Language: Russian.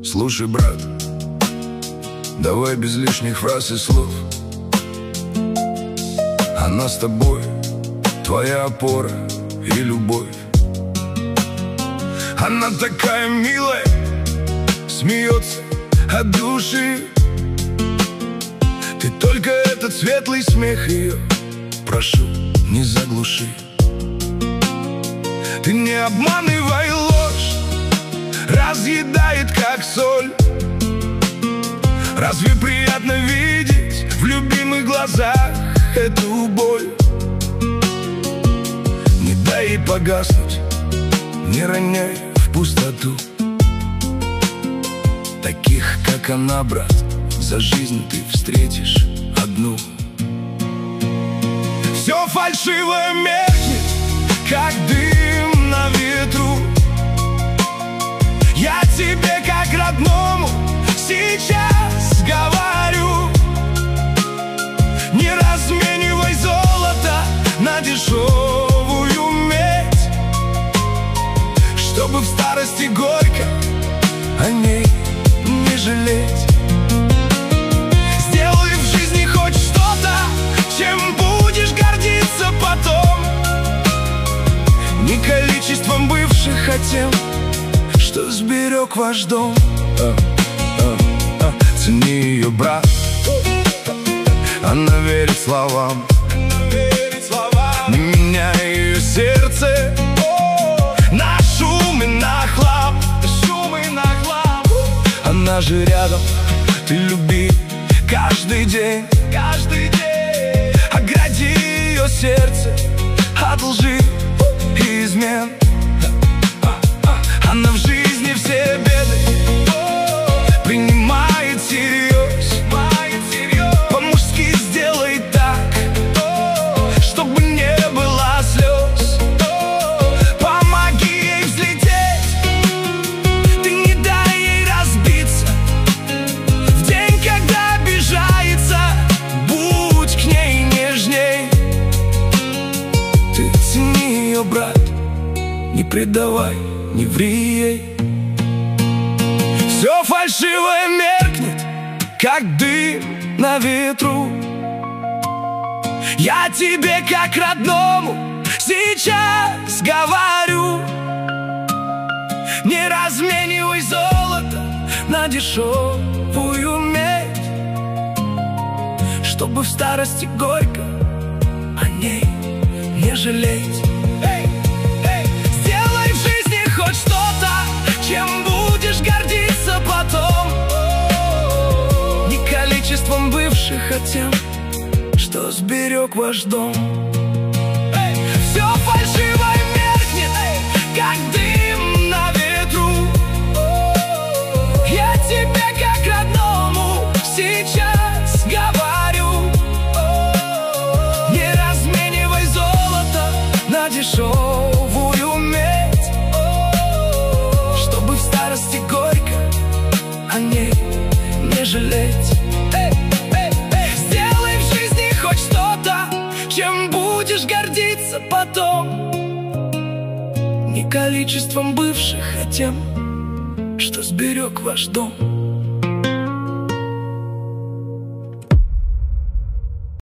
Слушай, брат, давай без лишних фраз и слов. Она с тобой, твоя опора и любовь. Она такая милая, смеется от души. Ты только этот светлый смех ее, прошу, не заглуши. Ты не обманывай, ложь разъедает, как соль. Разве приятно видеть в любимых глазах эту боль? Не дай ей погаснуть, не роняй в пустоту. Таких, как она, брат, за жизнь ты встретишь одну. Все фальшивое меркнет, как дым на ветру. Я тебе как родному сейчас говорю: не разменивай золото на дешевую медь, чтобы в старости горько о ней не жалеть. Сделай в жизни хоть что-то, чем будешь гордиться потом. Не количеством бывших, а тем, что сберег ваш дом. Цени ее, брат, она верит словам. Не меняй ее сердце на шум и на хлам. Она же рядом, ты люби каждый день. Огради ее сердце от лжи и измен. Она в жизни все беды принимает всерьез. По-мужски сделай так, чтобы не было слез. Помоги ей взлететь, ты не дай ей разбиться. В день, когда обижается, будь к ней нежней. Ты цени ее, брат, не предавай, не ври ей. Все фальшивое меркнет, как дым на ветру. Я тебе как родному сейчас говорю: не разменивай золото на дешевую медь, чтобы в старости горько о ней не жалеть. Сделай в жизни хоть что-то, чем будешь гордиться потом. Не количеством бывших, а тем, что сберег ваш дом. Все фальшивое меркнет, как дым на ветру. Я тебе как родному сейчас говорю: не разменивай золото на дешевую медь, чтобы в старости горько о ней не жалеть. Сделай в жизни хоть что-то, чем будешь гордиться потом. Не количеством бывших, а тем, что сберег ваш дом.